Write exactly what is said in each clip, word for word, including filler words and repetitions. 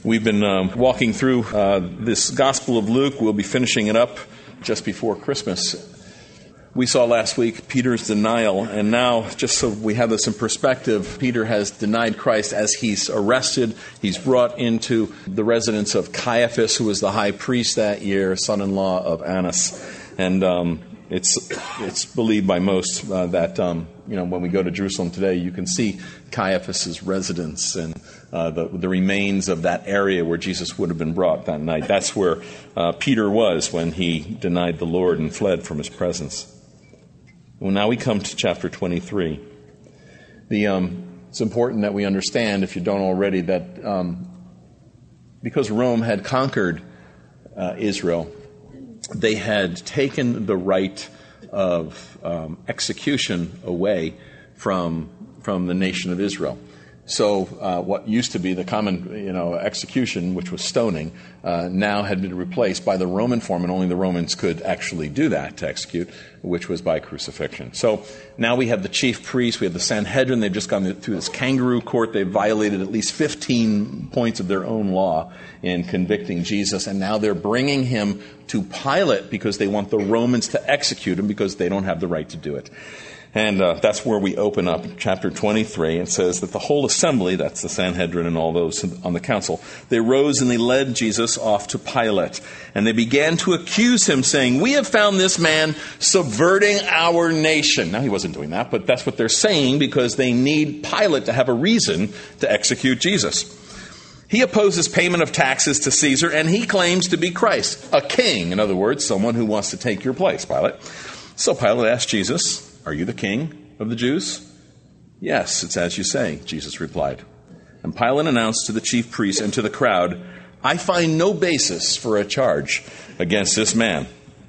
We've been um, walking through uh, this Gospel of Luke. We'll be finishing it up just before Christmas. We saw last week Peter's denial, and now, just so we have this in perspective, Peter has denied Christ as he's arrested. He's brought into the residence of Caiaphas, who was the high priest that year, son-in-law of Annas. And um, it's it's believed by most uh, that um, you know when we go to Jerusalem today, you can see Caiaphas's residence and uh, the, the remains of that area where Jesus would have been brought that night. That's where uh, Peter was when he denied the Lord and fled from his presence. Well, now we come to chapter twenty-three. The um, it's important that we understand, if you don't already, that um, because Rome had conquered uh, Israel, they had taken the right of um, execution away from from the nation of Israel. So uh, what used to be the common, you know, execution, which was stoning, uh, now had been replaced by the Roman form, and only the Romans could actually do that to execute, which was by crucifixion. So now we have the chief priests, we have the Sanhedrin. They've just gone through this kangaroo court. They've violated at least fifteen points of their own law in convicting Jesus, and now they're bringing him to Pilate because they want the Romans to execute him because they don't have the right to do it. And uh, that's where we open up chapter twenty-three. It says that the whole assembly, that's the Sanhedrin and all those on the council, they rose and they led Jesus off to Pilate. And they began to accuse him, saying, "We have found this man subverting our nation." Now, he wasn't doing that, but that's what they're saying because they need Pilate to have a reason to execute Jesus. "He opposes payment of taxes to Caesar, and he claims to be Christ, a king." In other words, someone who wants to take your place, Pilate. So Pilate asked Jesus, "Are you the king of the Jews?" "Yes, it's as you say," Jesus replied. And Pilate announced to the chief priests and to the crowd, "I find no basis for a charge against this man."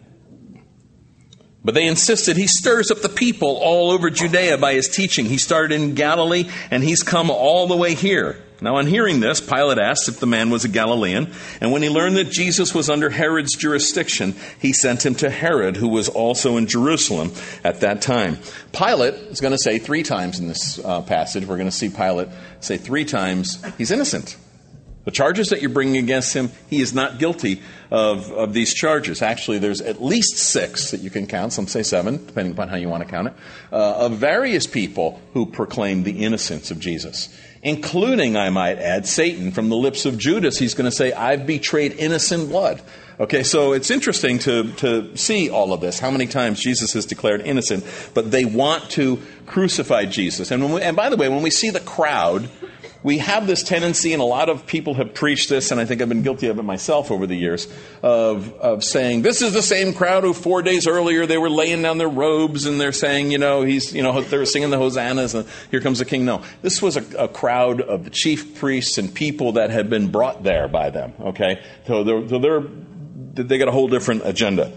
But they insisted, "He stirs up the people all over Judea by his teaching. He started in Galilee, and he's come all the way here." Now, on hearing this, Pilate asked if the man was a Galilean, and when he learned that Jesus was under Herod's jurisdiction, he sent him to Herod, who was also in Jerusalem at that time. Pilate is going to say three times in this uh, passage, we're going to see Pilate say three times, he's innocent. The charges that you're bringing against him, he is not guilty of, of these charges. Actually, there's at least six that you can count, some say seven, depending upon how you want to count it, uh, of various people who proclaim the innocence of Jesus. Including, I might add, Satan. From the lips of Judas, he's going to say, "I've betrayed innocent blood." Okay, so it's interesting to, to see all of this, how many times Jesus is declared innocent, but they want to crucify Jesus. And, when we, and by the way, when we see the crowd, we have this tendency, and a lot of people have preached this, and I think I've been guilty of it myself over the years, of of saying, this is the same crowd who four days earlier they were laying down their robes, and they're saying, you know, he's, you know, they were singing the hosannas, and here comes the king. No, this was a, a crowd of the chief priests and people that had been brought there by them. Okay, so they're, so they're they got a whole different agenda.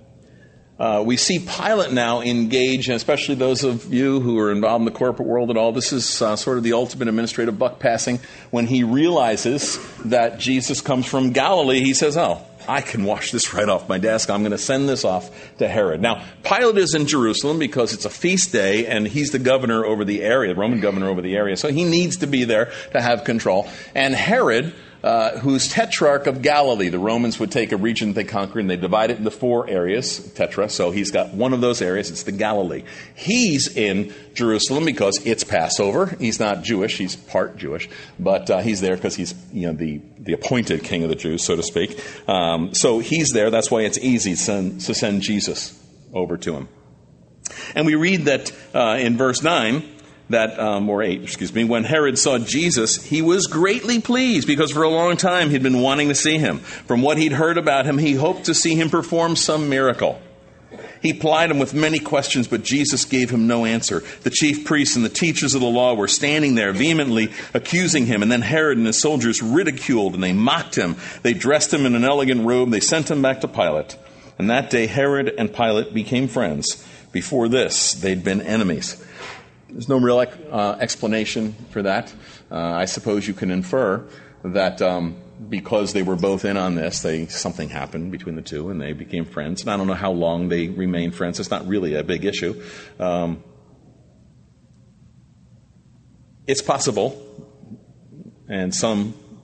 Uh, we see Pilate now engage, and especially those of you who are involved in the corporate world at all, this is uh, sort of the ultimate administrative buck passing. When he realizes that Jesus comes from Galilee, he says, "Oh, I can wash this right off my desk. I'm going to send this off to Herod." Now, Pilate is in Jerusalem because it's a feast day, and he's the governor over the area, the Roman governor over the area, so he needs to be there to have control. And Herod, Uh, who's Tetrarch of Galilee. The Romans would take a region they conquered and they divide it into four areas, tetra. So he's got one of those areas. It's the Galilee. He's in Jerusalem because it's Passover. He's not Jewish. He's part Jewish. But uh, he's there because he's, you know, the, the appointed king of the Jews, so to speak. Um, so he's there. That's why it's easy to send, to send Jesus over to him. And we read that uh, in verse nine, that, um, or eight, excuse me, when Herod saw Jesus, he was greatly pleased because for a long time he'd been wanting to see him. From what he'd heard about him, he hoped to see him perform some miracle. He plied him with many questions, but Jesus gave him no answer. The chief priests and the teachers of the law were standing there vehemently accusing him. And then Herod and his soldiers ridiculed and they mocked him. They dressed him in an elegant robe. They sent him back to Pilate. And that day Herod and Pilate became friends. Before this, they'd been enemies. There's no real uh, explanation for that. Uh, I suppose you can infer that um, because they were both in on this, they something happened between the two, and they became friends. And I don't know how long they remained friends. It's not really a big issue. Um, it's possible, and some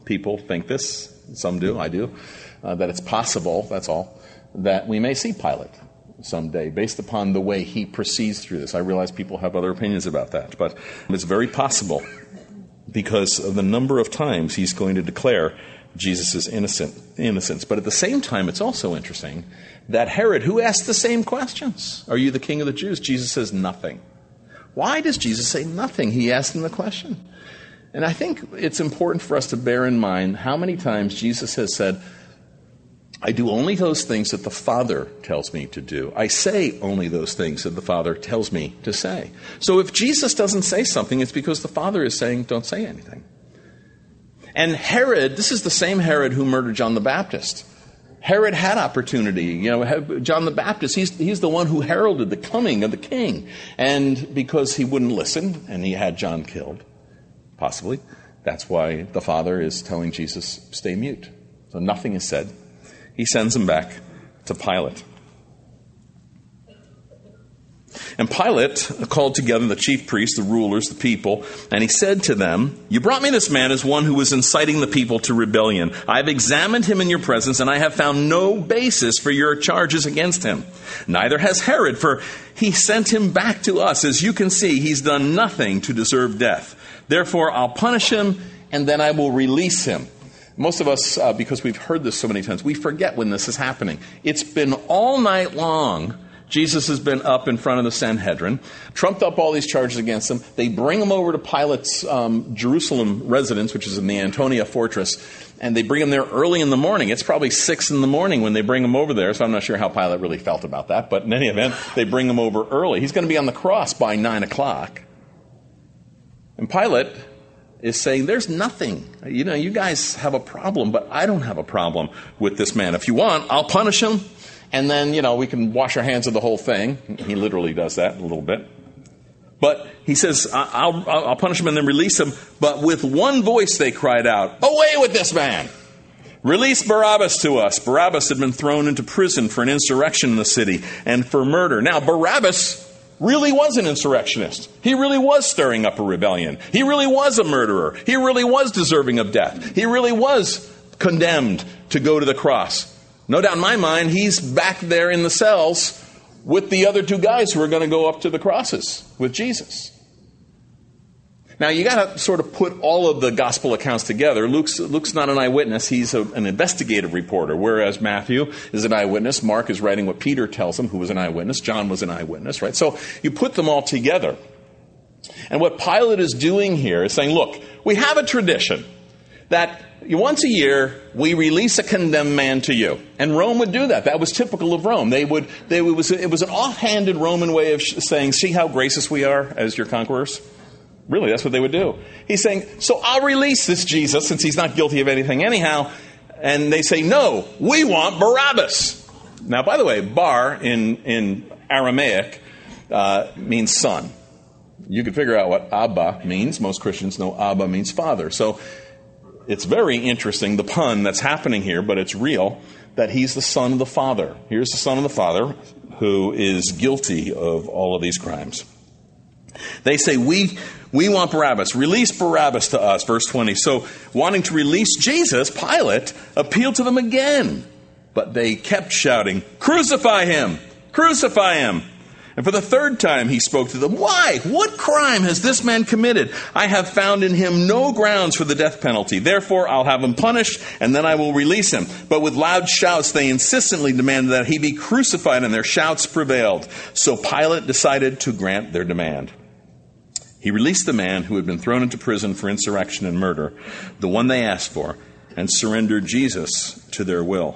people think this, some do, I do, uh, that it's possible, that's all, that we may see Pilate someday based upon the way he proceeds through this. I realize people have other opinions about that, but it's very possible because of the number of times he's going to declare Jesus' innocent, innocence. But at the same time, it's also interesting that Herod, who asked the same questions, are you the king of the Jews? Jesus says nothing. Why does Jesus say nothing? He asked him the question. And I think it's important for us to bear in mind how many times Jesus has said, I do only those things that the Father tells me to do. I say only those things that the Father tells me to say. So if Jesus doesn't say something, it's because the Father is saying, don't say anything. And Herod, this is the same Herod who murdered John the Baptist. Herod had opportunity. You know, John the Baptist, he's, he's the one who heralded the coming of the king. And because he wouldn't listen, and he had John killed, possibly, that's why the Father is telling Jesus, stay mute. So nothing is said. He sends him back to Pilate. And Pilate called together the chief priests, the rulers, the people, and he said to them, you brought me this man as one who was inciting the people to rebellion. I have examined him in your presence, and I have found no basis for your charges against him. Neither has Herod, for he sent him back to us. As you can see, he's done nothing to deserve death. Therefore, I'll punish him, and then I will release him. Most of us, uh, because we've heard this so many times, we forget when this is happening. It's been all night long. Jesus has been up in front of the Sanhedrin, trumped up all these charges against him. They bring him over to Pilate's um, Jerusalem residence, which is in the Antonia fortress, and they bring him there early in the morning. It's probably six in the morning when they bring him over there, so I'm not sure how Pilate really felt about that. But in any event, they bring him over early. He's going to be on the cross by nine o'clock. And Pilate is saying, there's nothing. You know, you guys have a problem, but I don't have a problem with this man. If you want, I'll punish him, and then, you know, we can wash our hands of the whole thing. He literally does that a little bit. But he says, I'll, I'll punish him and then release him. But with one voice they cried out, away with this man! Release Barabbas to us. Barabbas had been thrown into prison for an insurrection in the city and for murder. Now, Barabbas really was an insurrectionist. He really was stirring up a rebellion. He really was a murderer. He really was deserving of death. He really was condemned to go to the cross. No doubt in my mind, he's back there in the cells with the other two guys who are going to go up to the crosses with Jesus. Now, you got to sort of put all of the gospel accounts together. Luke's, Luke's not an eyewitness. He's a, an investigative reporter, whereas Matthew is an eyewitness. Mark is writing what Peter tells him, who was an eyewitness. John was an eyewitness, right? So you put them all together. And what Pilate is doing here is saying, look, we have a tradition that once a year we release a condemned man to you. And Rome would do that. That was typical of Rome. They would, they, it, was, it was an offhanded Roman way of saying, see how gracious we are as your conquerors? Really, that's what they would do. He's saying, so I'll release this Jesus since he's not guilty of anything anyhow. And they say, no, we want Barabbas. Now, by the way, bar in, in Aramaic uh, means son. You can figure out what Abba means. Most Christians know Abba means father. So it's very interesting, the pun that's happening here, but it's real, that he's the son of the Father. Here's the son of the Father who is guilty of all of these crimes. They say, we we want Barabbas. Release Barabbas to us, verse twenty. So, wanting to release Jesus, Pilate appealed to them again. But they kept shouting, crucify him! Crucify him! And for the third time he spoke to them, why? What crime has this man committed? I have found in him no grounds for the death penalty. Therefore, I'll have him punished, and then I will release him. But with loud shouts, they insistently demanded that he be crucified, and their shouts prevailed. So Pilate decided to grant their demand. He released the man who had been thrown into prison for insurrection and murder, the one they asked for, and surrendered Jesus to their will.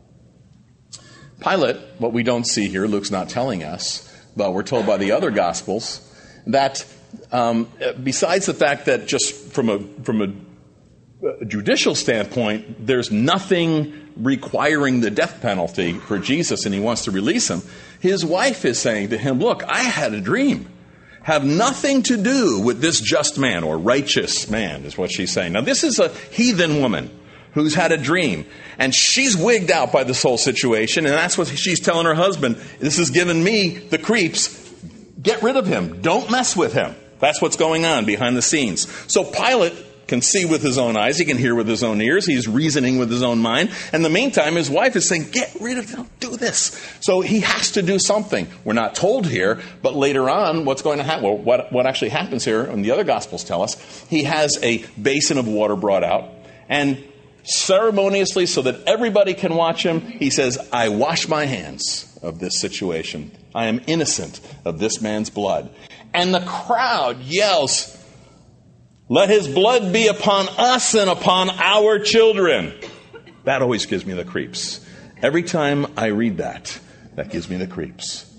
Pilate, what we don't see here, Luke's not telling us, but we're told by the other Gospels, that um, besides the fact that just from a from a judicial standpoint, there's nothing requiring the death penalty for Jesus and he wants to release him, his wife is saying to him, look, I had a dream. Have nothing to do with this just man or righteous man is what she's saying. Now, this is a heathen woman who's had a dream, and she's wigged out by this whole situation, and that's what she's telling her husband. This has given me the creeps. Get rid of him. Don't mess with him. That's what's going on behind the scenes. So Pilate can see with his own eyes. He can hear with his own ears. He's reasoning with his own mind. And in the meantime, his wife is saying, get rid of, don't do this. So he has to do something. We're not told here, but later on, what's going to happen? Well, what, what actually happens here, and the other Gospels tell us, he has a basin of water brought out, and ceremoniously, so that everybody can watch him, he says, I wash my hands of this situation. I am innocent of this man's blood. And the crowd yells, let his blood be upon us and upon our children. That always gives me the creeps. Every time I read that, that gives me the creeps.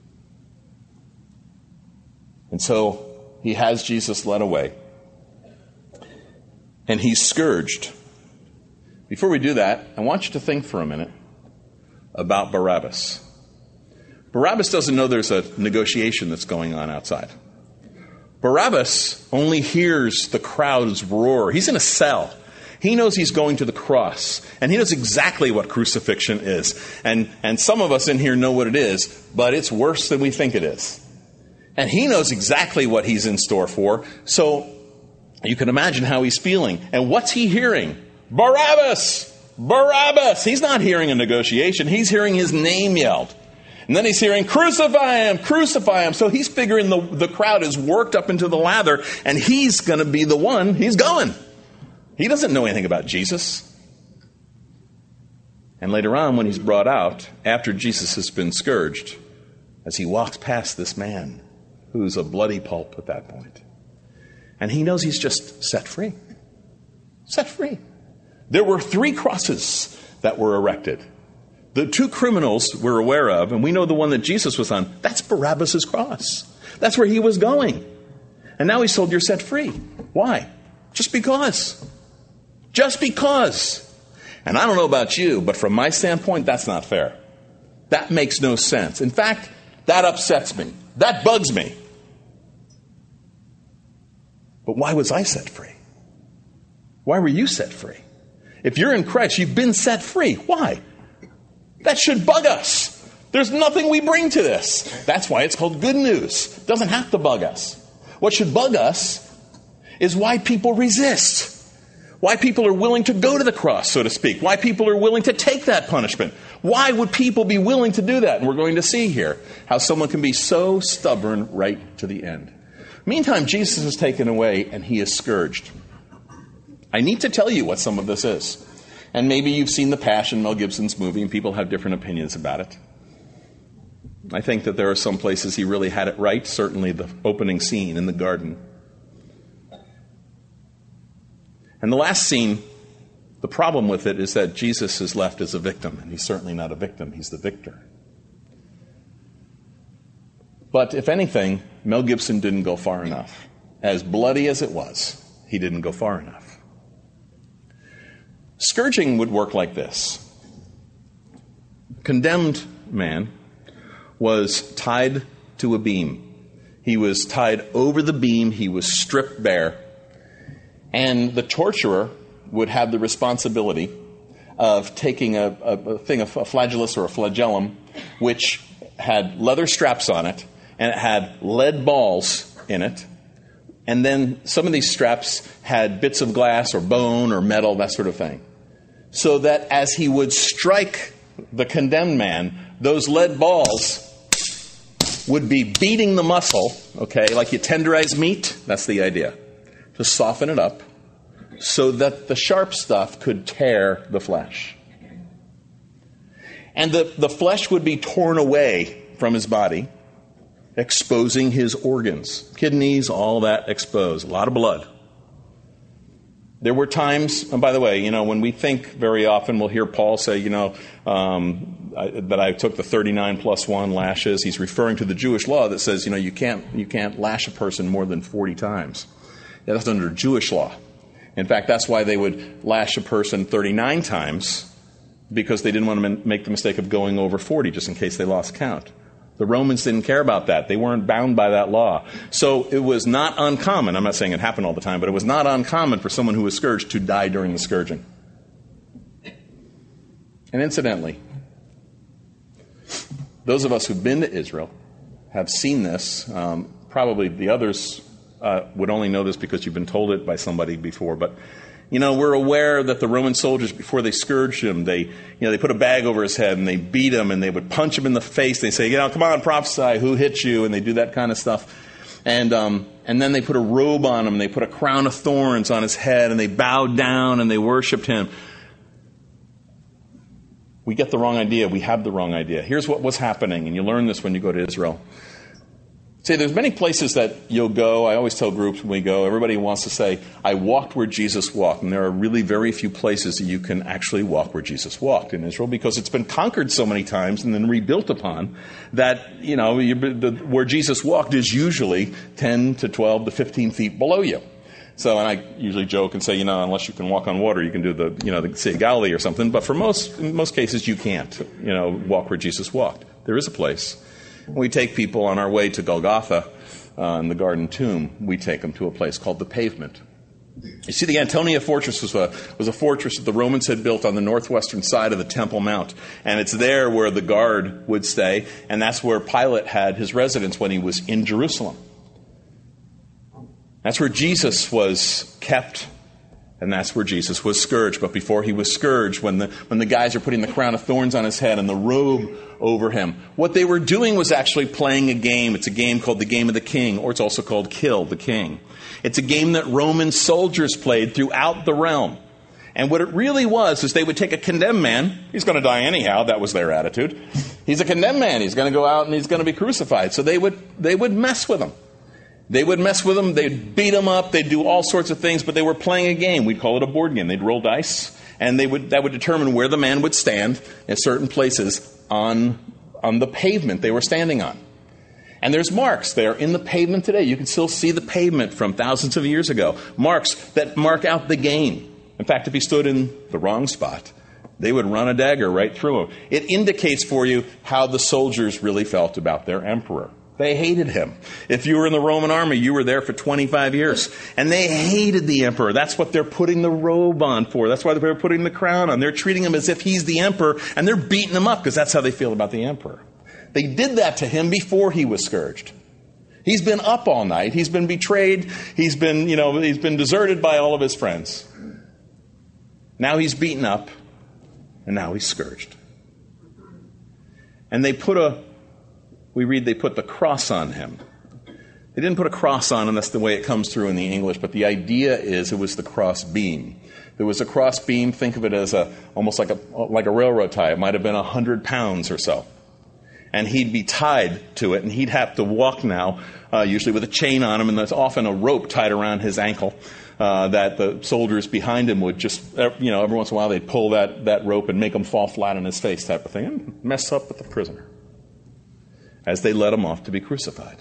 And so he has Jesus led away. And he's scourged. Before we do that, I want you to think for a minute about Barabbas. Barabbas doesn't know there's a negotiation that's going on outside. Barabbas only hears the crowd's roar. He's in a cell. He knows he's going to the cross. And he knows exactly what crucifixion is. And, and some of us in here know what it is, but it's worse than we think it is. And he knows exactly what he's in store for. So you can imagine how he's feeling. And what's he hearing? Barabbas! Barabbas! He's not hearing a negotiation. He's hearing his name yelled. And then he's hearing, crucify him, crucify him. So he's figuring the, the crowd is worked up into the lather, and he's going to be the one. He's going. He doesn't know anything about Jesus. And later on, when he's brought out, after Jesus has been scourged, as he walks past this man, who's a bloody pulp at that point, and he knows he's just set free. Set free. There were three crosses that were erected. The two criminals we're aware of, and we know the one that Jesus was on, that's Barabbas' cross. That's where he was going. And now he's told, you're set free. Why? Just because. Just because. And I don't know about you, but from my standpoint, that's not fair. That makes no sense. In fact, that upsets me. That bugs me. But why was I set free? Why were you set free? If you're in Christ, you've been set free. Why? That should bug us. There's nothing we bring to this. That's why it's called good news. It doesn't have to bug us. What should bug us is why people resist. Why people are willing to go to the cross, so to speak. Why people are willing to take that punishment. Why would people be willing to do that? And we're going to see here how someone can be so stubborn right to the end. Meantime, Jesus is taken away and he is scourged. I need to tell you what some of this is. And maybe you've seen The Passion, Mel Gibson's movie, and people have different opinions about it. I think that there are some places he really had it right, certainly the opening scene in the garden. And the last scene, the problem with it is that Jesus is left as a victim, and he's certainly not a victim, he's the victor. But if anything, Mel Gibson didn't go far enough. As bloody as it was, he didn't go far enough. Scourging would work like this. A condemned man was tied to a beam. He was tied over the beam. He was stripped bare. And the torturer would have the responsibility of taking a, a, a thing, a flagellus or a flagellum, which had leather straps on it, and it had lead balls in it. And then some of these straps had bits of glass or bone or metal, that sort of thing. So that as he would strike the condemned man, those lead balls would be beating the muscle, okay, like you tenderize meat. That's the idea. To soften it up so that the sharp stuff could tear the flesh. And the, the flesh would be torn away from his body, exposing his organs, kidneys, all that exposed. A lot of blood. There were times, and by the way, you know, when we think very often, we'll hear Paul say, you know, um, I, that I took the thirty-nine plus one lashes. He's referring to the Jewish law that says, you know, you can't you can't lash a person more than forty times. Yeah, that's under Jewish law. In fact, that's why they would lash a person thirty-nine times, because they didn't want to make the mistake of going over forty, just in case they lost count. The Romans didn't care about that. They weren't bound by that law. So it was not uncommon, I'm not saying it happened all the time, but it was not uncommon for someone who was scourged to die during the scourging. And incidentally, those of us who've been to Israel have seen this. Um, probably the others uh, would only know this because you've been told it by somebody before, but you know, we're aware that the Roman soldiers, before they scourged him, they, you know, they put a bag over his head and they beat him and they would punch him in the face. They say, you know, come on, prophesy, who hit you? And they do that kind of stuff. And, um, and then they put a robe on him and they put a crown of thorns on his head and they bowed down and they worshiped him. We get the wrong idea. We have the wrong idea. Here's what was happening, and you learn this when you go to Israel. See, there's many places that you'll go. I always tell groups when we go, everybody wants to say, I walked where Jesus walked. And there are really very few places that you can actually walk where Jesus walked in Israel because it's been conquered so many times and then rebuilt upon that, you know, you, the, where Jesus walked is usually ten to twelve to fifteen feet below you. So, and I usually joke and say, you know, unless you can walk on water, you can do the, you know, the Sea of Galilee or something. But for most, in most cases, you can't, you know, walk where Jesus walked. There is a place. We take people on our way to Golgotha uh, in the Garden Tomb. We take them to a place called the Pavement. You see, the Antonia Fortress was a, was a fortress that the Romans had built on the northwestern side of the Temple Mount. And it's there where the guard would stay. And that's where Pilate had his residence when he was in Jerusalem. That's where Jesus was kept. And that's where Jesus was scourged. But before he was scourged, when the, when the guys are putting the crown of thorns on his head and the robe over him, what they were doing was actually playing a game. It's a game called the Game of the King, or it's also called Kill the King. It's a game that Roman soldiers played throughout the realm. And what it really was is they would take a condemned man. He's going to die anyhow. That was their attitude. He's a condemned man. He's going to go out and he's going to be crucified. So they would they would mess with him. They would mess with him. They'd beat him up. They'd do all sorts of things. But they were playing a game. We'd call it a board game. They'd roll dice. And they would that would determine where the man would stand in certain places on, on the pavement they were standing on. And there's marks there in the pavement today. You can still see the pavement from thousands of years ago. Marks that mark out the game. In fact, if he stood in the wrong spot, they would run a dagger right through him. It indicates for you how the soldiers really felt about their emperor. They hated him. If you were in the Roman army, you were there for twenty-five years. And they hated the emperor. That's what they're putting the robe on for. That's why they're putting the crown on. They're treating him as if he's the emperor, and they're beating him up because that's how they feel about the emperor. They did that to him before he was scourged. He's been up all night. He's been betrayed. He's been, you know, he's been deserted by all of his friends. Now he's beaten up, and now he's scourged. And they put a We read they put the cross on him. They didn't put a cross on him. That's the way it comes through in the English. But the idea is it was the cross beam. There was a cross beam. Think of it as a almost like a like a railroad tie. It might have been a hundred pounds or so. And he'd be tied to it, and he'd have to walk now, uh, usually with a chain on him, and there's often a rope tied around his ankle uh, that the soldiers behind him would just, you know, every once in a while they'd pull that, that rope and make him fall flat on his face type of thing, and mess up with the prisoner as they led him off to be crucified.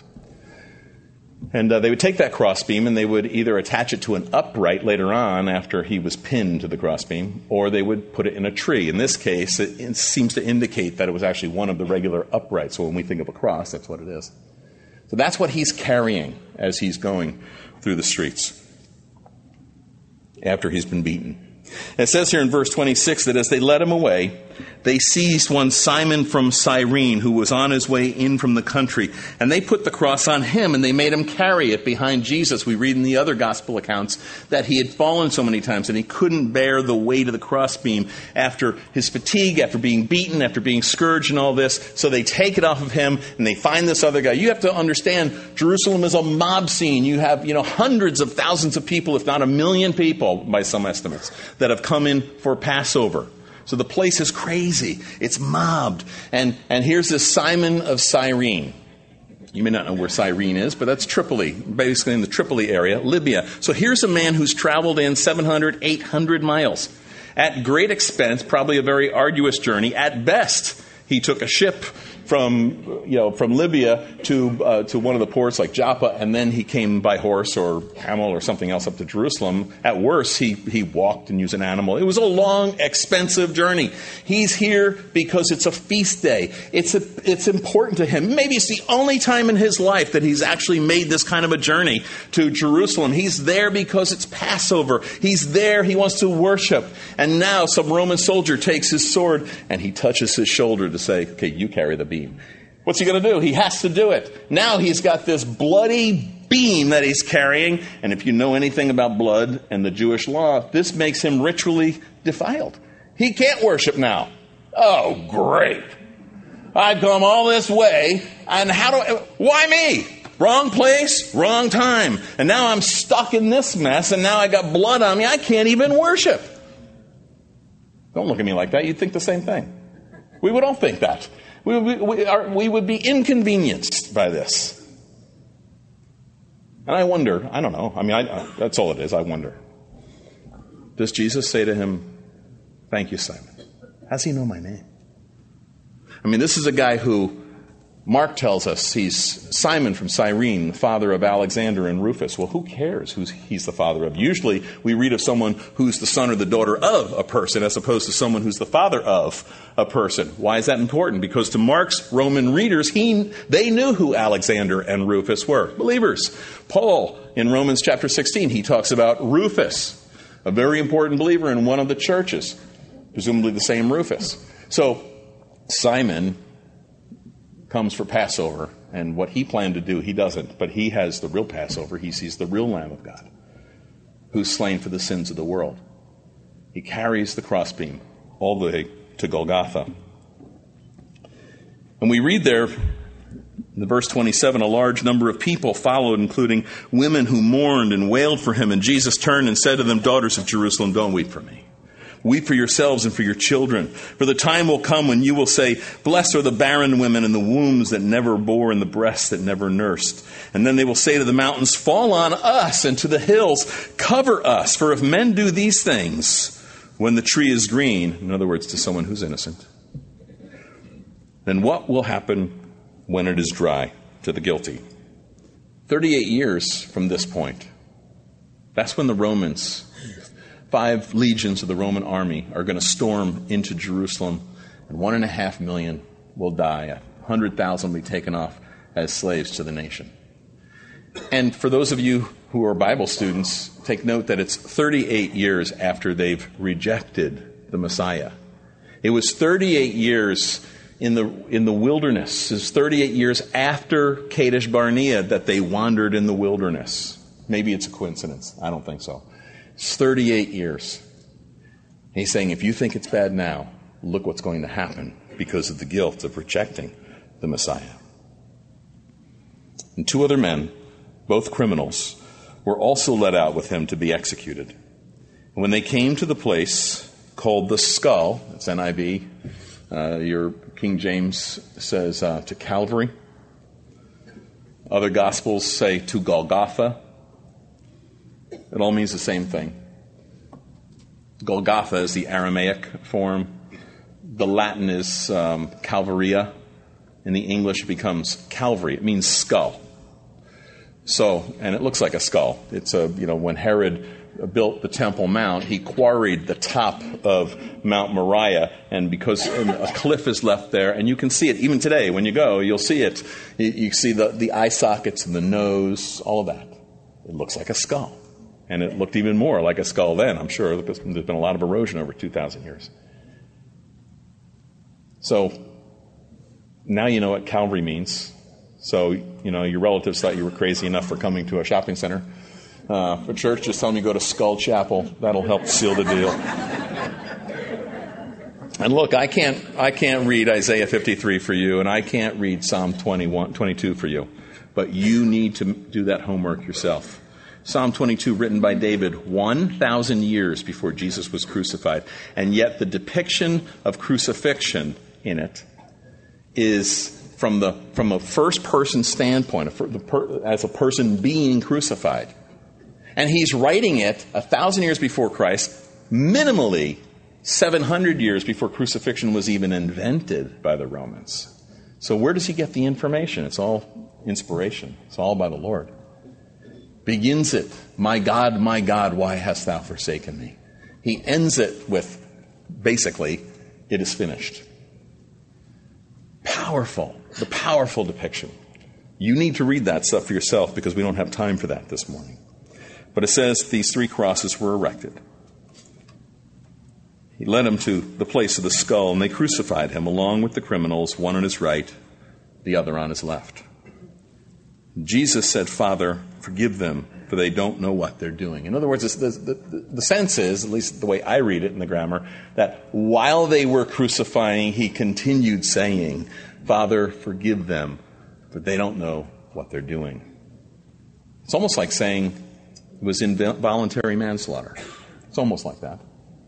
And uh, they would take that crossbeam and they would either attach it to an upright later on after he was pinned to the crossbeam, or they would put it in a tree. In this case, it, it seems to indicate that it was actually one of the regular uprights. So when we think of a cross, that's what it is. So that's what he's carrying as he's going through the streets after he's been beaten. It says here in verse twenty-six that as they led him away, they seized one Simon from Cyrene who was on his way in from the country, and they put the cross on him and they made him carry it behind Jesus. We read in the other gospel accounts that he had fallen so many times and he couldn't bear the weight of the crossbeam after his fatigue, after being beaten, after being scourged and all this. So they take it off of him and they find this other guy. You have to understand, Jerusalem is a mob scene. You have, you know, hundreds of thousands of people, if not a million people by some estimates, that have come in for Passover. So the place is crazy. It's mobbed. And, and here's this Simon of Cyrene. You may not know where Cyrene is, but that's Tripoli, basically in the Tripoli area, Libya. So here's a man who's traveled in seven hundred, eight hundred miles. At great expense, probably a very arduous journey. At best, he took a ship from, you know, from Libya to uh, to one of the ports like Joppa, and then he came by horse or camel or something else up to Jerusalem. At worst, he he walked and used an animal. It was a long, expensive journey. He's here because it's a feast day. It's a, it's important to him. Maybe it's the only time in his life that he's actually made this kind of a journey to Jerusalem. He's there because it's Passover. He's there. He wants to worship. And now some Roman soldier takes his sword and he touches his shoulder to say, okay, you carry the beam. What's he going to do? He has to do it. Now he's got this bloody, beam that he's carrying. And if you know anything about blood and the Jewish law, this makes him ritually defiled. He can't worship now. Oh, great. I've come all this way, and how do I, why me? Wrong place, wrong time. And now I'm stuck in this mess, and now I got blood on me. I can't even worship. Don't look at me like that. You'd think the same thing. We would all think that. We, we, we, are, we would be inconvenienced by this. And I wonder, I don't know. I mean, I, I, that's all it is. I wonder. Does Jesus say to him, "Thank you, Simon"? How does he know my name? I mean, this is a guy who Mark tells us he's Simon from Cyrene, the father of Alexander and Rufus. Well, who cares who he's the father of? Usually we read of someone who's the son or the daughter of a person as opposed to someone who's the father of a person. Why is that important? Because to Mark's Roman readers, he they knew who Alexander and Rufus were. Believers. Paul, in Romans chapter sixteen, he talks about Rufus, a very important believer in one of the churches, presumably the same Rufus. So Simon comes for Passover, and what he planned to do, he doesn't, but he has the real Passover. He sees the real Lamb of God, who's slain for the sins of the world. He carries the crossbeam all the way to Golgotha. And we read there, in verse twenty-seven, a large number of people followed, including women who mourned and wailed for him. And Jesus turned and said to them, "Daughters of Jerusalem, don't weep for me. Weep for yourselves and for your children. For the time will come when you will say, 'Blessed are the barren women and the wombs that never bore and the breasts that never nursed.' And then they will say to the mountains, 'Fall on us,' and to the hills, 'Cover us.' For if men do these things when the tree is green," in other words, to someone who's innocent, "then what will happen when it is dry to the guilty?" thirty-eight years from this point, that's when the Romans, five legions of the Roman army, are going to storm into Jerusalem, and one and a half million will die. A hundred thousand will be taken off as slaves to the nation. And for those of you who are Bible students, take note that it's thirty-eight years after they've rejected the Messiah. It was thirty-eight years in the in the wilderness. It was thirty-eight years after Kadesh Barnea that they wandered in the wilderness. Maybe it's a coincidence. I don't think so. It's thirty-eight years. He's saying, if you think it's bad now, look what's going to happen because of the guilt of rejecting the Messiah. And two other men, both criminals, were also led out with him to be executed. And when they came to the place called the Skull, it's N I V, uh, your King James says uh, to Calvary. Other Gospels say to Golgotha. It all means the same thing. Golgotha is the Aramaic form. The Latin is um, Calvaria. In the English, it becomes Calvary. It means skull. So, and it looks like a skull. It's a, you know, when Herod built the Temple Mount, he quarried the top of Mount Moriah, and because a cliff is left there, and you can see it even today when you go, you'll see it. You, you see the, the eye sockets and the nose, all of that. It looks like a skull. And it looked even more like a skull then, I'm sure. There's been a lot of erosion over two thousand years. So, now you know what Calvary means. So, you know, your relatives thought you were crazy enough for coming to a shopping center. Uh, for church, just tell them you go to Skull Chapel. That'll help seal the deal. And look, I can't I can't read Isaiah fifty-three for you, and I can't read Psalm twenty-one, twenty-two for you. But you need to do that homework yourself. Psalm twenty-two, written by David one thousand years before Jesus was crucified. And yet the depiction of crucifixion in it is from the from a first-person standpoint, as a person being crucified. And he's writing it a thousand years before Christ, minimally seven hundred years before crucifixion was even invented by the Romans. So where does he get the information? It's all inspiration. It's all by the Lord. Begins it, "My God, my God, why hast thou forsaken me?" He ends it with, basically, "It is finished." Powerful, the powerful depiction. You need to read that stuff for yourself because we don't have time for that this morning. But it says these three crosses were erected. He led him to the place of the skull, and they crucified him along with the criminals, one on his right, the other on his left. Jesus said, "Father, forgive them, for they don't know what they're doing. In other words, the, the, the sense is, at least the way I read it in the grammar, that while they were crucifying, he continued saying, Father, forgive them, for they don't know what they're doing. It's almost like saying it was involuntary manslaughter. It's almost like that.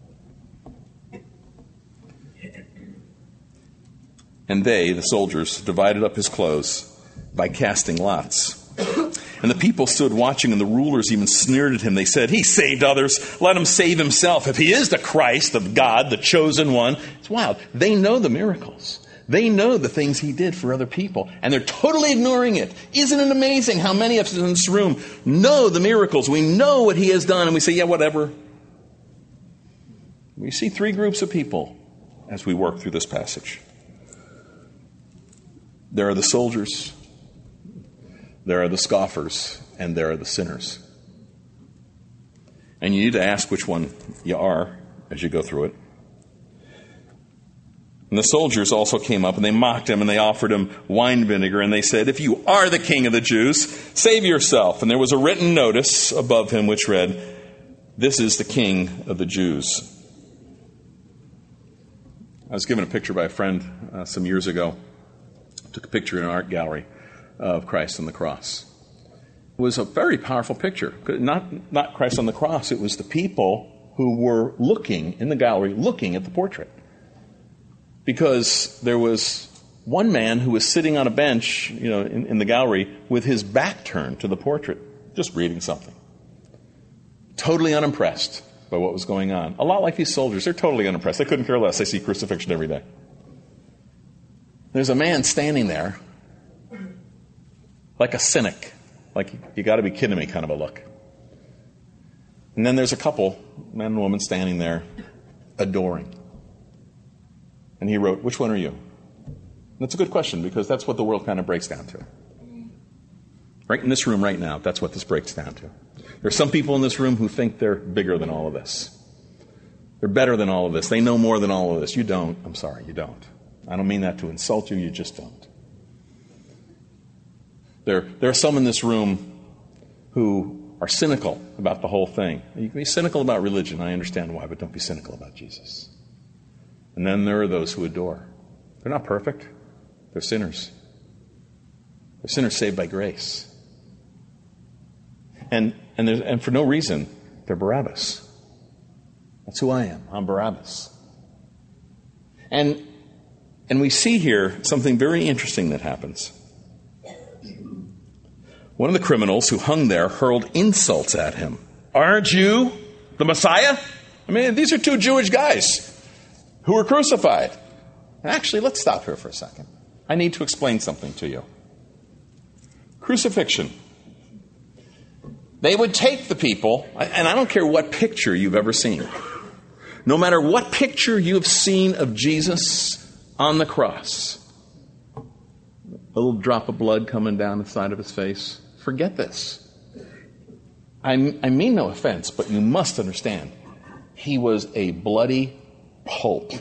And they, the soldiers, divided up his clothes by casting lots. And the people stood watching, and the rulers even sneered at him. They said, he saved others. Let him save himself. If he is the Christ of God, the chosen one. It's wild. They know the miracles. They know the things he did for other people. And they're totally ignoring it. Isn't it amazing how many of us in this room know the miracles? We know what he has done, and we say, yeah, whatever. We see three groups of people as we work through this passage. There are the soldiers, there are the scoffers, and there are the sinners. And you need to ask which one you are as you go through it. And the soldiers also came up, and they mocked him, and they offered him wine vinegar, and they said, if you are the king of the Jews, save yourself. And there was a written notice above him which read, this is the king of the Jews. I was given a picture by a friend uh, some years ago. Took a picture in an art gallery of Christ on the cross. It was a very powerful picture. Not, not Christ on the cross. It was the people who were looking in the gallery, looking at the portrait. Because there was one man who was sitting on a bench, you know, in, in the gallery with his back turned to the portrait, just reading something. Totally unimpressed by what was going on. A lot like these soldiers. They're totally unimpressed. They couldn't care less. They see crucifixion every day. There's a man standing there like a cynic, like you got to be kidding me kind of a look. And then there's a couple, man and woman, standing there adoring. And he wrote, which one are you? And that's a good question, because that's what the world kind of breaks down to. Right in this room right now, that's what this breaks down to. There are some people in this room who think they're bigger than all of this. They're better than all of this. They know more than all of this. You don't. I'm sorry, you don't. I don't mean that to insult you, you just don't. There, there are some in this room who are cynical about the whole thing. You can be cynical about religion, I understand why, but don't be cynical about Jesus. And then there are those who adore. They're not perfect. They're sinners. They're sinners saved by grace. And, and, and for no reason, they're Barabbas. That's who I am. I'm Barabbas. And And we see here something very interesting that happens. One of the criminals who hung there hurled insults at him. Aren't you the Messiah? I mean, these are two Jewish guys who were crucified. Actually, let's stop here for a second. I need to explain something to you. Crucifixion. They would take the people, and I don't care what picture you've ever seen. No matter what picture you've seen of Jesus on the cross, a little drop of blood coming down the side of his face. Forget this. I, I mean no offense, but you must understand, he was a bloody pulp.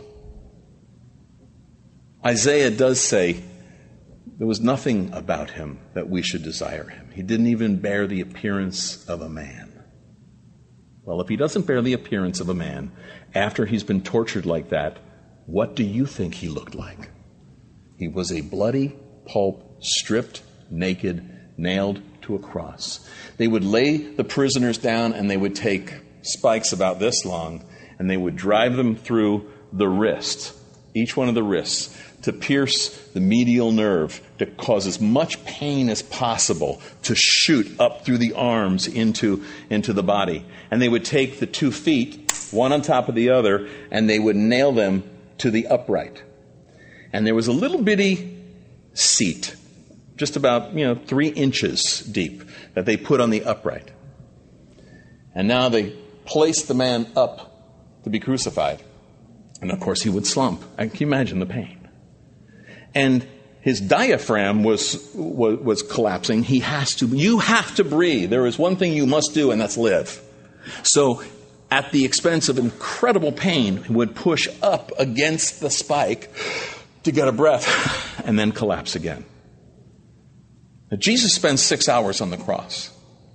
Isaiah does say there was nothing about him that we should desire him. He didn't even bear the appearance of a man. Well, if he doesn't bear the appearance of a man after he's been tortured like that, what do you think he looked like? He was a bloody pulp, stripped, naked, nailed to a cross. They would lay the prisoners down, and they would take spikes about this long, and they would drive them through the wrist, each one of the wrists, to pierce the medial nerve, to cause as much pain as possible, to shoot up through the arms into, into the body. And they would take the two feet, one on top of the other, and they would nail them to the upright. And there was a little bitty seat, just about, you know, three inches deep, that they put on the upright. And now they placed the man up to be crucified. And of course he would slump. I can imagine the pain. And his diaphragm was, was was collapsing. He has to, you have to breathe. There is one thing you must do, and that's live. So at the expense of incredible pain, he would push up against the spike to get a breath and then collapse again. Now, Jesus spends six hours on the cross.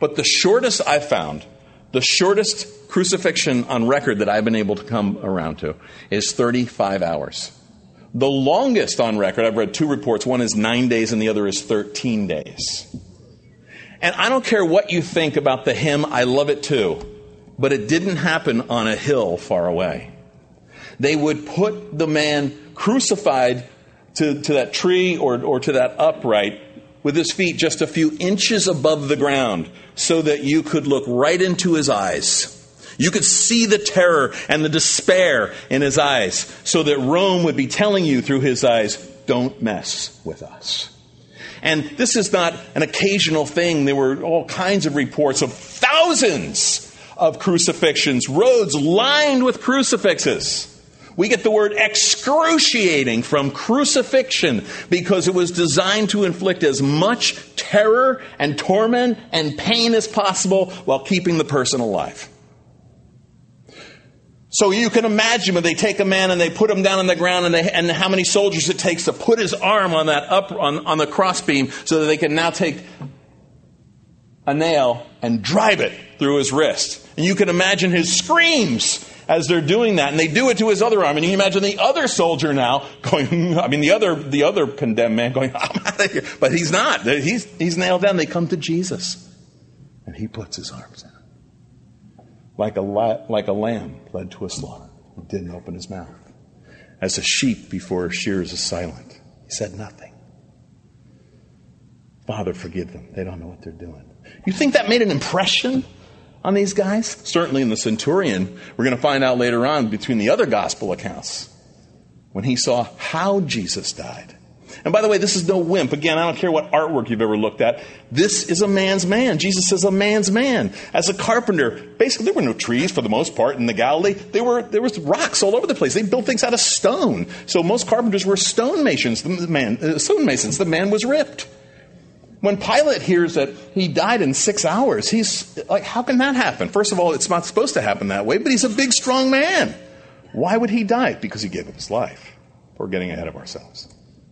But the shortest I found, the shortest crucifixion on record that I've been able to come around to is thirty-five hours. The longest on record, I've read two reports. One is nine days and the other is thirteen days. And I don't care what you think about the hymn, I love it too. But it didn't happen on a hill far away. They would put the man crucified to, to that tree or, or to that upright with his feet just a few inches above the ground so that you could look right into his eyes. You could see the terror and the despair in his eyes so that Rome would be telling you through his eyes, don't mess with us. And this is not an occasional thing. There were all kinds of reports of thousands of crucifixions, roads lined with crucifixes. We get the word excruciating from crucifixion because it was designed to inflict as much terror and torment and pain as possible while keeping the person alive. So you can imagine when they take a man and they put him down on the ground and, they, and how many soldiers it takes to put his arm on that up on, on the crossbeam so that they can now take a nail and drive it through his wrist. And you can imagine his screams as they're doing that. And they do it to his other arm. And you can imagine the other soldier now going, I mean, the other the other condemned man going, I'm out of here. But he's not. He's, he's nailed down. They come to Jesus. And he puts his arms down. Like a, like a lamb led to a slaughter. He didn't open his mouth. As a sheep before shears is silent. He said nothing. Father, forgive them. They don't know what they're doing. You think that made an impression on these guys? Certainly in the centurion. We're going to find out later on between the other gospel accounts when he saw how Jesus died. And by the way, this is no wimp. Again, I don't care what artwork you've ever looked at. This is a man's man. Jesus is a man's man. As a carpenter, basically there were no trees for the most part in the Galilee. There were there was rocks all over the place. They built things out of stone. So most carpenters were stone masons. The man, uh, stone masons. The man was ripped. When Pilate hears that he died in six hours, he's like, how can that happen? First of all, it's not supposed to happen that way, but he's a big, strong man. Why would he die? Because he gave up his life. We're getting ahead of ourselves.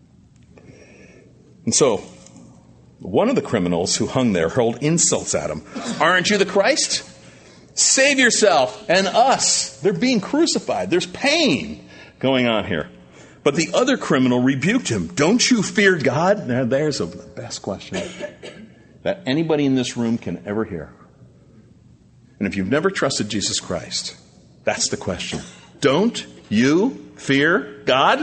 And so, one of the criminals who hung there hurled insults at him. Aren't you the Christ? Save yourself and us. They're being crucified. There's pain going on here. But the other criminal rebuked him. Don't you fear God? Now, there's a, the best question that anybody in this room can ever hear. And if you've never trusted Jesus Christ, that's the question. Don't you fear God?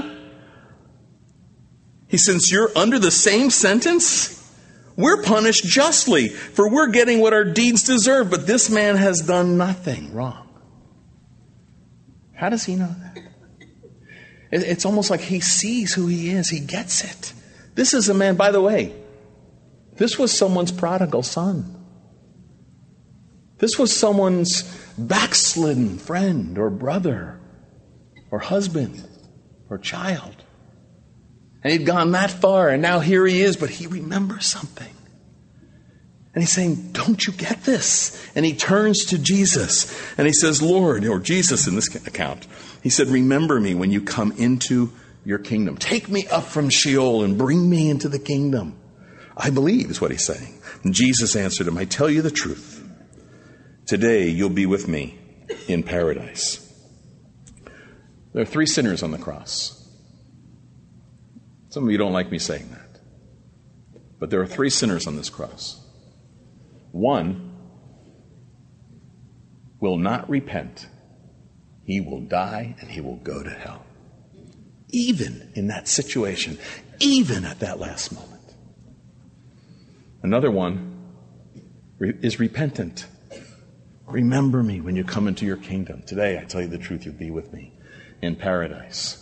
He says, since you're under the same sentence, we're punished justly, for we're getting what our deeds deserve, but this man has done nothing wrong. How does he know that? It's almost like he sees who he is. He gets it. This is a man, by the way, this was someone's prodigal son. This was someone's backslidden friend or brother or husband or child. And he'd gone that far, and now here he is, but he remembers something. And he's saying, don't you get this? And he turns to Jesus, and he says, Lord, or Jesus in this account, he said, remember me when you come into your kingdom. Take me up from Sheol and bring me into the kingdom. I believe is what he's saying. And Jesus answered him, I tell you the truth. Today you'll be with me in paradise. There are three sinners on the cross. Some of you don't like me saying that. But there are three sinners on this cross. One will not repent. He will die and he will go to hell. Even in that situation. Even at that last moment. Another one is repentant. Remember me when you come into your kingdom. Today, I tell you the truth, you'll be with me in paradise.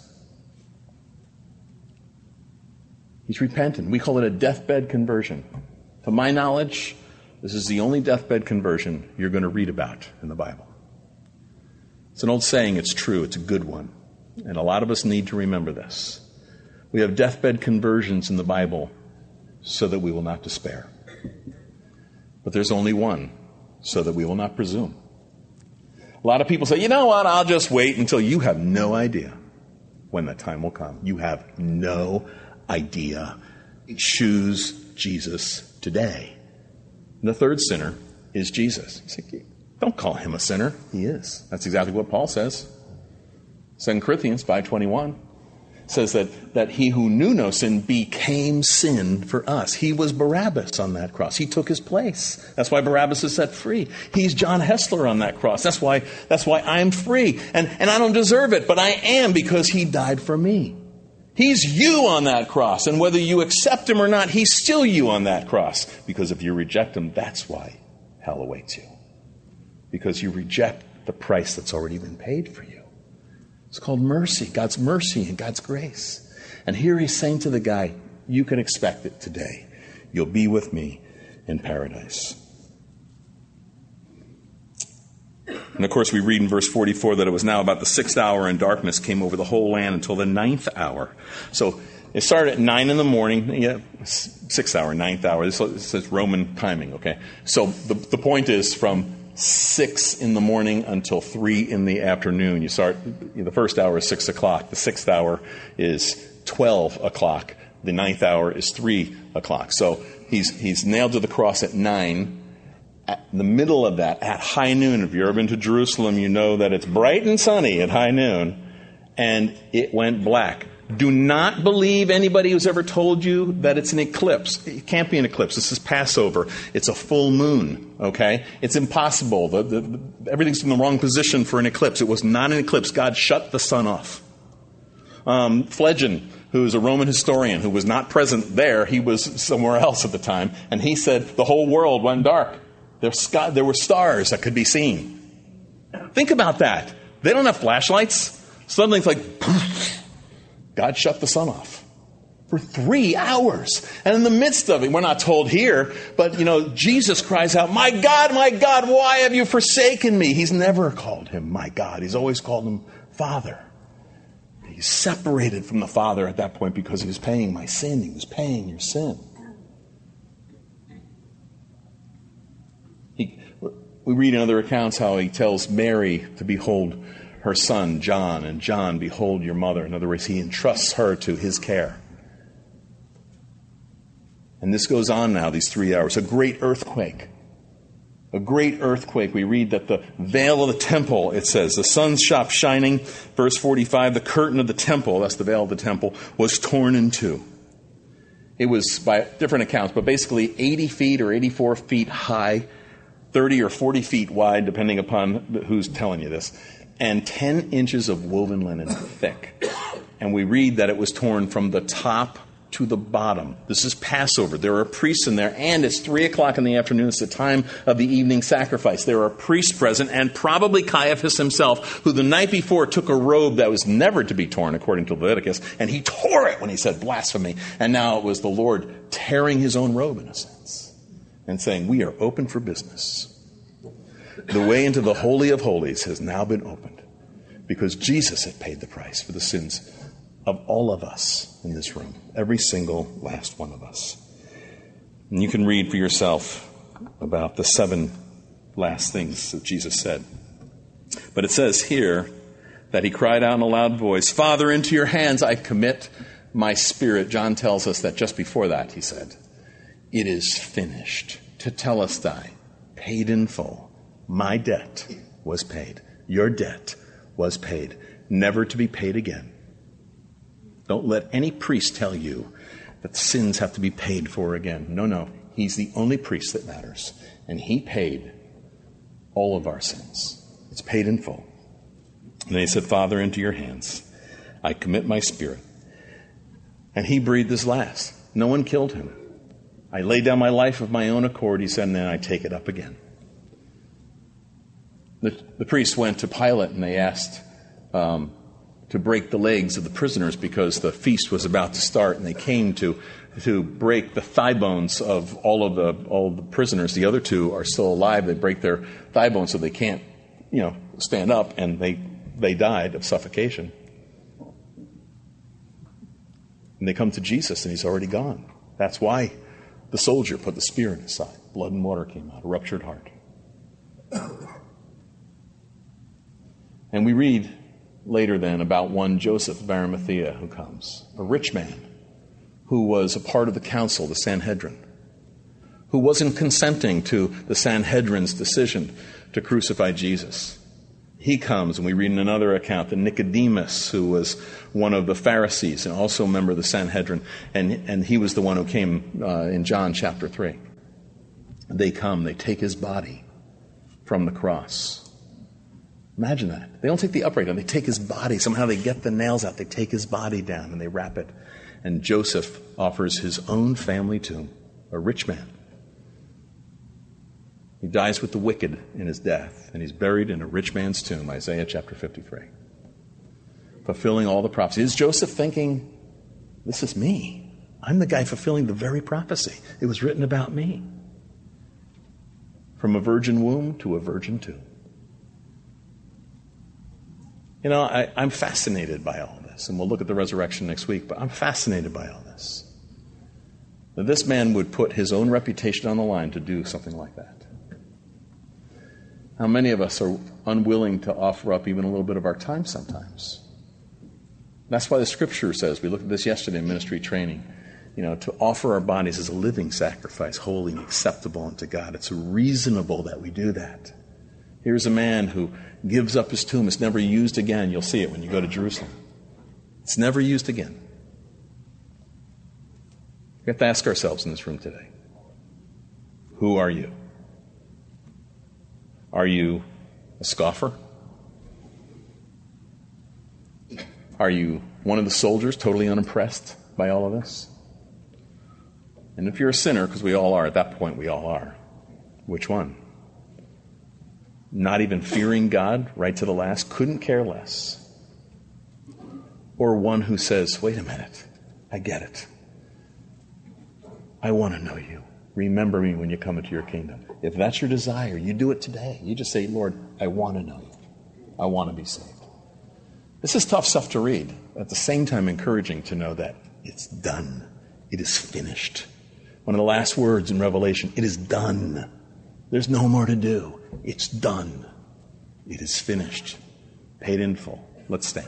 He's repentant. We call it a deathbed conversion. To my knowledge, this is the only deathbed conversion you're going to read about in the Bible. It's an old saying, it's true, it's a good one. And a lot of us need to remember this. We have deathbed conversions in the Bible so that we will not despair. But there's only one, so that we will not presume. A lot of people say, you know what, I'll just wait until you have no idea when that time will come. You have no idea. Choose Jesus today. And the third sinner is Jesus. You say, don't call him a sinner. He is. That's exactly what Paul says. Second Corinthians five twenty-one says that, that he who knew no sin became sin for us. He was Barabbas on that cross. He took his place. That's why Barabbas is set free. He's John Hessler on that cross. That's why, that's why I'm free. And, and I don't deserve it, but I am because he died for me. He's you on that cross. And whether you accept him or not, he's still you on that cross. Because if you reject him, that's why hell awaits you. Because you reject the price that's already been paid for you. It's called mercy, God's mercy and God's grace. And here he's saying to the guy, you can expect it today. You'll be with me in paradise. And of course we read in verse forty-four that it was now about the sixth hour and darkness came over the whole land until the ninth hour. So it started at nine in the morning, yeah, sixth hour, ninth hour. This is Roman timing, okay? So the, the point is from six in the morning until three in the afternoon. You start, the first hour is six o'clock. The sixth hour is twelve o'clock. The ninth hour is three o'clock. So he's, he's nailed to the cross at nine. At the middle of that, at high noon, if you've ever been to Jerusalem, you know that it's bright and sunny at high noon, and it went black. Do not believe anybody who's ever told you that it's an eclipse. It can't be an eclipse. This is Passover. It's a full moon, okay? It's impossible. The, the, the, everything's in the wrong position for an eclipse. It was not an eclipse. God shut the sun off. Um, Phlegon, who is a Roman historian who was not present there, he was somewhere else at the time, and he said the whole world went dark. There, sky, there were stars that could be seen. Think about that. They don't have flashlights. Suddenly it's like... God shut the sun off for three hours. And in the midst of it, we're not told here, but, you know, Jesus cries out, my God, my God, why have you forsaken me? He's never called him my God. He's always called him Father. He's separated from the Father at that point because he was paying my sin. He was paying your sin. He, we read in other accounts how he tells Mary to behold her son, John, and John, behold your mother. In other words, he entrusts her to his care. And this goes on now, these three hours. A great earthquake. A great earthquake. We read that the veil of the temple, it says, the sun stopped shining. Verse forty-five, the curtain of the temple, that's the veil of the temple, was torn in two. It was, by different accounts, but basically eighty feet or eighty-four feet high, thirty or forty feet wide, depending upon who's telling you this, and ten inches of woven linen thick. And we read that it was torn from the top to the bottom. This is Passover. There are priests in there, and it's three o'clock in the afternoon. It's the time of the evening sacrifice. There are priests present, and probably Caiaphas himself, who the night before took a robe that was never to be torn, according to Leviticus, and he tore it when he said blasphemy. And now it was the Lord tearing his own robe, in a sense, and saying, we are open for business. The way into the Holy of Holies has now been opened because Jesus had paid the price for the sins of all of us in this room, every single last one of us. And you can read for yourself about the seven last things that Jesus said. But it says here that he cried out in a loud voice, Father, into your hands I commit my spirit. John tells us that just before that he said, it is finished. Tetelestai, paid in full. My debt was paid. Your debt was paid, never to be paid again. Don't let any priest tell you that sins have to be paid for again. No, no. He's the only priest that matters. And he paid all of our sins. It's paid in full. And then he said, Father, into your hands I commit my spirit. And he breathed his last. No one killed him. I lay down my life of my own accord, he said, and then I take it up again. The, the priests went to Pilate and they asked um, to break the legs of the prisoners because the feast was about to start, and they came to to break the thigh bones of all of the all of the prisoners. The other two are still alive. They break their thigh bones so they can't, you know, stand up, and they they died of suffocation. And they come to Jesus, and he's already gone. That's why the soldier put the spear in his side. Blood and water came out, a ruptured heart. And we read later then about one Joseph of Arimathea who comes, a rich man who was a part of the council, the Sanhedrin, who wasn't consenting to the Sanhedrin's decision to crucify Jesus. He comes, and we read in another account that Nicodemus, who was one of the Pharisees and also a member of the Sanhedrin, and, and he was the one who came uh, in John chapter three. They come, they take his body from the cross. Imagine that. They don't take the upright down, they take his body. Somehow they get the nails out, they take his body down and they wrap it. And Joseph offers his own family tomb, a rich man. He dies with the wicked in his death, and he's buried in a rich man's tomb, Isaiah chapter fifty-three. Fulfilling all the prophecy. Is Joseph thinking, this is me? I'm the guy fulfilling the very prophecy. It was written about me. From a virgin womb to a virgin tomb. You know, I, I'm fascinated by all this, and we'll look at the resurrection next week, but I'm fascinated by all this. That this man would put his own reputation on the line to do something like that. How many of us are unwilling to offer up even a little bit of our time sometimes? That's why the Scripture says, we looked at this yesterday in ministry training, you know, to offer our bodies as a living sacrifice, holy and acceptable unto God. It's reasonable that we do that. Here's a man who gives up his tomb. It's never used again. You'll see it when you go to Jerusalem. It's never used again. We have to ask ourselves in this room today, who are you? Are you a scoffer? Are you one of the soldiers totally unimpressed by all of this? And if you're a sinner, because we all are, at that point we all are, which one? Not even fearing God right to the last, couldn't care less. Or one who says, wait a minute, I get it. I want to know you. Remember me when you come into your kingdom. If that's your desire, you do it today. You just say, Lord, I want to know you. I want to be saved. This is tough stuff to read. At the same time, encouraging to know that it's done. It is finished. One of the last words in Revelation, it is done. There's no more to do. It's done. It is finished. Paid in full. Let's stand.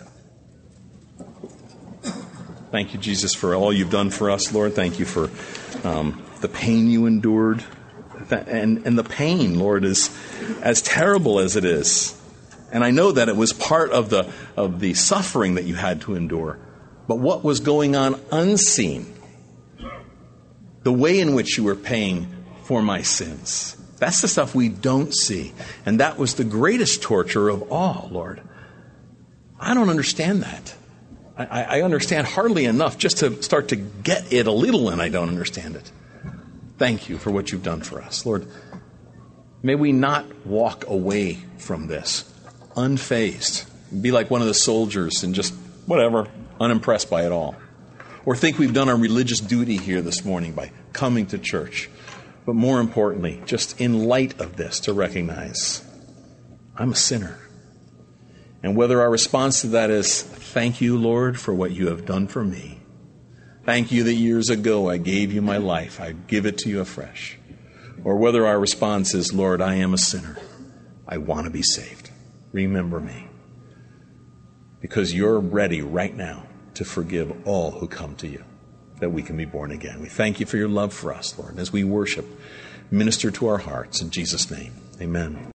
Thank you, Jesus, for all you've done for us, Lord. Thank you for um, the pain you endured. And, and the pain, Lord, is as terrible as it is. And I know that it was part of the of the suffering that you had to endure. But what was going on unseen? The way in which you were paying for my sins. That's the stuff we don't see. And that was the greatest torture of all, Lord. I don't understand that. I, I understand hardly enough just to start to get it a little, and I don't understand it. Thank you for what you've done for us. Lord, may we not walk away from this unfazed. Be like one of the soldiers and just, whatever, unimpressed by it all. Or think we've done our religious duty here this morning by coming to church. But more importantly, just in light of this, to recognize I'm a sinner. And whether our response to that is, thank you, Lord, for what you have done for me. Thank you that years ago I gave you my life. I give it to you afresh. Or whether our response is, Lord, I am a sinner. I want to be saved. Remember me. Because you're ready right now to forgive all who come to you, that we can be born again. We thank you for your love for us, Lord. As we worship, minister to our hearts. In Jesus' name, amen.